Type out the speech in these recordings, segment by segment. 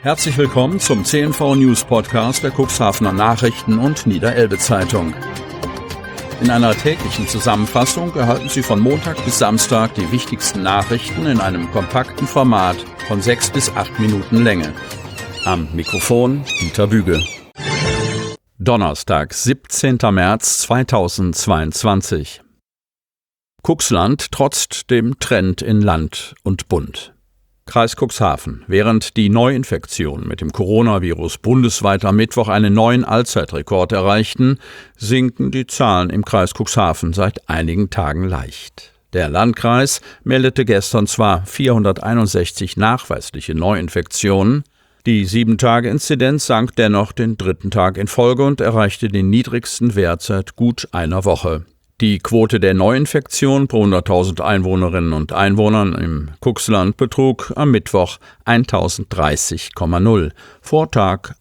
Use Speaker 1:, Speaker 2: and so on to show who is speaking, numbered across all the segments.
Speaker 1: Herzlich willkommen zum CNV News Podcast der Cuxhavener Nachrichten und Niederelbe Zeitung. In einer täglichen Zusammenfassung erhalten Sie von Montag bis Samstag die wichtigsten Nachrichten in einem kompakten Format von 6 bis 8 Minuten Länge. Am Mikrofon Dieter Büge. Donnerstag, 17. März 2022. Cuxland trotzt dem Trend in Land und Bund. Kreis Cuxhaven. Während die Neuinfektionen mit dem Coronavirus bundesweit am Mittwoch einen neuen Allzeitrekord erreichten, sinken die Zahlen im Kreis Cuxhaven seit einigen Tagen leicht. Der Landkreis meldete gestern zwar 461 nachweisliche Neuinfektionen, die 7-Tage-Inzidenz sank dennoch den 3. Tag in Folge und erreichte den niedrigsten Wert seit gut einer Woche. Die Quote der Neuinfektion pro 100.000 Einwohnerinnen und Einwohnern im Cuxland betrug am Mittwoch 1030,0, Vortag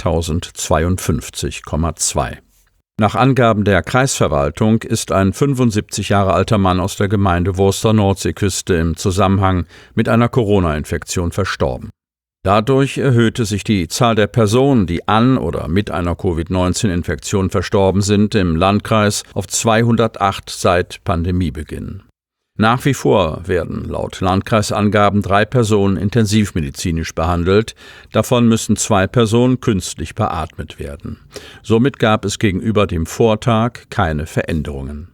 Speaker 1: 1052,2. Nach Angaben der Kreisverwaltung ist ein 75 Jahre alter Mann aus der Gemeinde Wurster Nordseeküste im Zusammenhang mit einer Corona-Infektion verstorben. Dadurch erhöhte sich die Zahl der Personen, die an oder mit einer Covid-19-Infektion verstorben sind, im Landkreis auf 208 seit Pandemiebeginn. Nach wie vor werden laut Landkreisangaben 3 Personen intensivmedizinisch behandelt, davon müssen 2 Personen künstlich beatmet werden. Somit gab es gegenüber dem Vortag keine Veränderungen.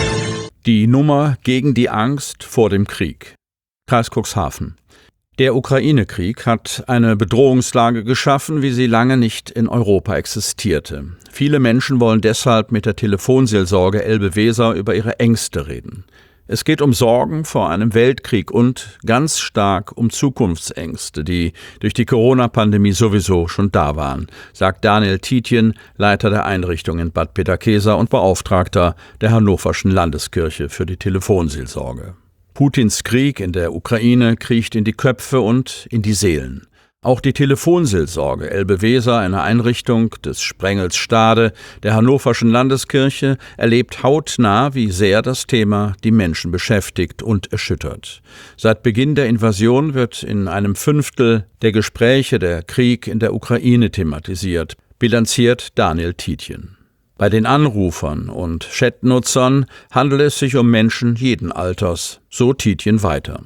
Speaker 1: Die Nummer gegen die Angst vor dem Krieg. Kreis Cuxhaven. Der Ukraine-Krieg hat eine Bedrohungslage geschaffen, wie sie lange nicht in Europa existierte. Viele Menschen wollen deshalb mit der Telefonseelsorge Elbe-Weser über ihre Ängste reden. Es geht um Sorgen vor einem Weltkrieg und ganz stark um Zukunftsängste, die durch die Corona-Pandemie sowieso schon da waren, sagt Daniel Tietjen, Leiter der Einrichtung in Bad Peterkesa und Beauftragter der Hannoverschen Landeskirche für die Telefonseelsorge. Putins Krieg in der Ukraine kriecht in die Köpfe und in die Seelen. Auch die Telefonseelsorge Elbe-Weser, eine Einrichtung des Sprengels Stade der Hannoverschen Landeskirche, erlebt hautnah, wie sehr das Thema die Menschen beschäftigt und erschüttert. Seit Beginn der Invasion wird in einem 1/5 der Gespräche der Krieg in der Ukraine thematisiert, bilanziert Daniel Tietjen. Bei den Anrufern und Chatnutzern handelt es sich um Menschen jeden Alters, so Tietjen weiter.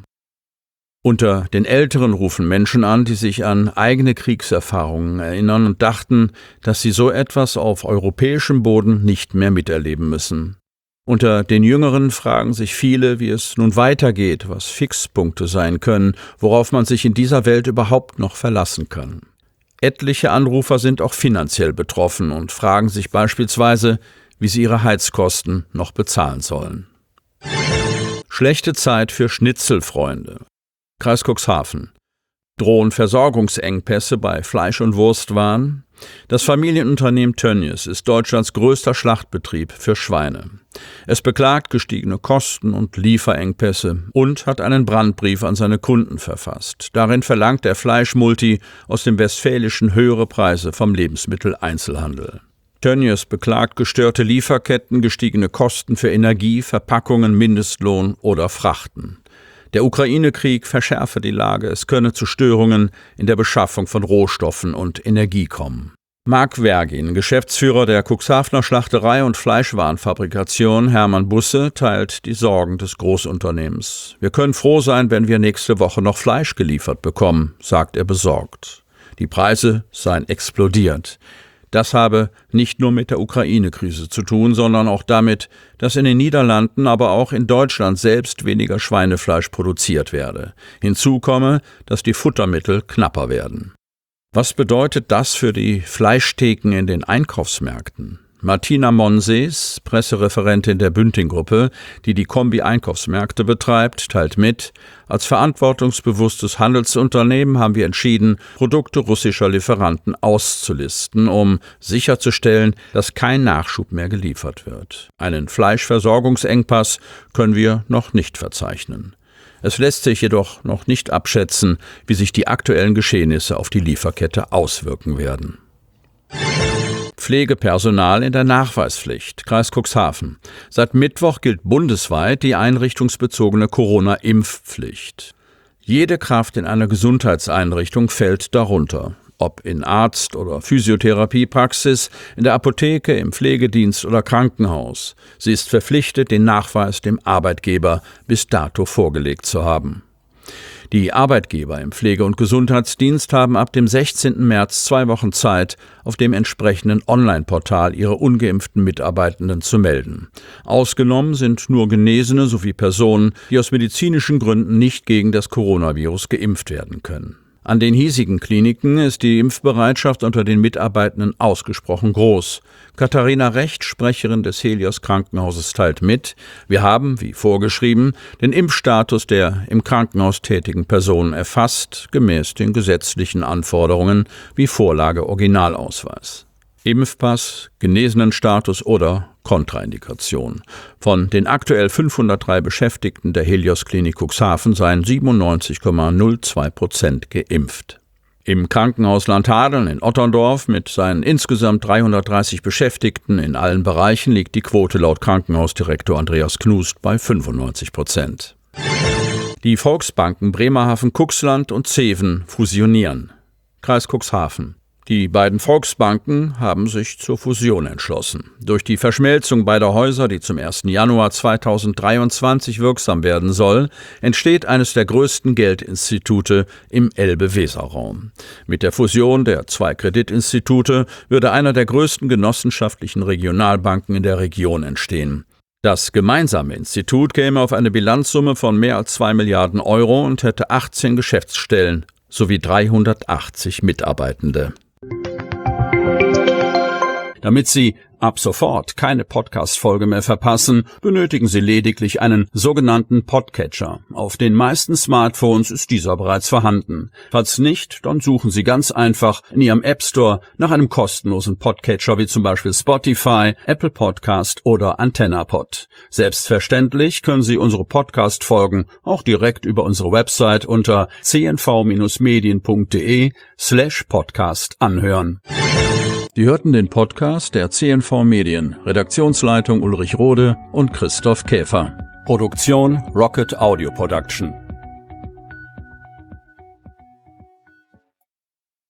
Speaker 1: Unter den Älteren rufen Menschen an, die sich an eigene Kriegserfahrungen erinnern und dachten, dass sie so etwas auf europäischem Boden nicht mehr miterleben müssen. Unter den Jüngeren fragen sich viele, wie es nun weitergeht, was Fixpunkte sein können, worauf man sich in dieser Welt überhaupt noch verlassen kann. Etliche Anrufer sind auch finanziell betroffen und fragen sich beispielsweise, wie sie ihre Heizkosten noch bezahlen sollen. Schlechte Zeit für Schnitzelfreunde. Kreis Cuxhaven. Drohen Versorgungsengpässe bei Fleisch- und Wurstwaren? Das Familienunternehmen Tönnies ist Deutschlands größter Schlachtbetrieb für Schweine. Es beklagt gestiegene Kosten und Lieferengpässe und hat einen Brandbrief an seine Kunden verfasst. Darin verlangt der Fleischmulti aus dem Westfälischen höhere Preise vom Lebensmitteleinzelhandel. Tönnies beklagt gestörte Lieferketten, gestiegene Kosten für Energie, Verpackungen, Mindestlohn oder Frachten. Der Ukraine-Krieg verschärfe die Lage, es könne zu Störungen in der Beschaffung von Rohstoffen und Energie kommen. Marc Vergin, Geschäftsführer der Cuxhavener Schlachterei und Fleischwarenfabrikation Hermann Busse, teilt die Sorgen des Großunternehmens. Wir können froh sein, wenn wir nächste Woche noch Fleisch geliefert bekommen, sagt er besorgt. Die Preise seien explodiert. Das habe nicht nur mit der Ukraine-Krise zu tun, sondern auch damit, dass in den Niederlanden, aber auch in Deutschland selbst weniger Schweinefleisch produziert werde. Hinzu komme, dass die Futtermittel knapper werden. Was bedeutet das für die Fleischtheken in den Einkaufsmärkten? Martina Monsees, Pressereferentin der Bünding-Gruppe, die Kombi-Einkaufsmärkte betreibt, teilt mit: Als verantwortungsbewusstes Handelsunternehmen haben wir entschieden, Produkte russischer Lieferanten auszulisten, um sicherzustellen, dass kein Nachschub mehr geliefert wird. Einen Fleischversorgungsengpass können wir noch nicht verzeichnen. Es lässt sich jedoch noch nicht abschätzen, wie sich die aktuellen Geschehnisse auf die Lieferkette auswirken werden. Pflegepersonal in der Nachweispflicht. Kreis Cuxhaven. Seit Mittwoch gilt bundesweit die einrichtungsbezogene Corona-Impfpflicht. Jede Kraft in einer Gesundheitseinrichtung fällt darunter. Ob in Arzt- oder Physiotherapiepraxis, in der Apotheke, im Pflegedienst oder Krankenhaus. Sie ist verpflichtet, den Nachweis dem Arbeitgeber bis dato vorgelegt zu haben. Die Arbeitgeber im Pflege- und Gesundheitsdienst haben ab dem 16. März 2 Wochen Zeit, auf dem entsprechenden Online-Portal ihre ungeimpften Mitarbeitenden zu melden. Ausgenommen sind nur Genesene sowie Personen, die aus medizinischen Gründen nicht gegen das Coronavirus geimpft werden können. An den hiesigen Kliniken ist die Impfbereitschaft unter den Mitarbeitenden ausgesprochen groß. Katharina Recht, Sprecherin des Helios Krankenhauses, teilt mit: Wir haben, wie vorgeschrieben, den Impfstatus der im Krankenhaus tätigen Personen erfasst, gemäß den gesetzlichen Anforderungen wie Vorlage Originalausweis. Impfpass, Genesenenstatus oder Kontraindikation. Von den aktuell 503 Beschäftigten der Helios Klinik Cuxhaven seien 97,02% geimpft. Im Krankenhaus Landhadeln in Otterndorf mit seinen insgesamt 330 Beschäftigten in allen Bereichen liegt die Quote laut Krankenhausdirektor Andreas Knust bei 95%. Die Volksbanken Bremerhaven, Cuxland und Zeven fusionieren. Kreis Cuxhaven. Die beiden Volksbanken haben sich zur Fusion entschlossen. Durch die Verschmelzung beider Häuser, die zum 1. Januar 2023 wirksam werden soll, entsteht eines der größten Geldinstitute im Elbe-Weser-Raum. Mit der Fusion der 2 Kreditinstitute würde einer der größten genossenschaftlichen Regionalbanken in der Region entstehen. Das gemeinsame Institut käme auf eine Bilanzsumme von mehr als 2 Milliarden Euro und hätte 18 Geschäftsstellen sowie 380 Mitarbeitende. Damit Sie ab sofort keine Podcast-Folge mehr verpassen, benötigen Sie lediglich einen sogenannten Podcatcher. Auf den meisten Smartphones ist dieser bereits vorhanden. Falls nicht, dann suchen Sie ganz einfach in Ihrem App Store nach einem kostenlosen Podcatcher wie zum Beispiel Spotify, Apple Podcast oder AntennaPod. Selbstverständlich können Sie unsere Podcast-Folgen auch direkt über unsere Website unter cnv-medien.de/podcast anhören. Sie hörten den Podcast der CNV Medien, Redaktionsleitung Ulrich Rode und Christoph Käfer. Produktion Rocket Audio Production.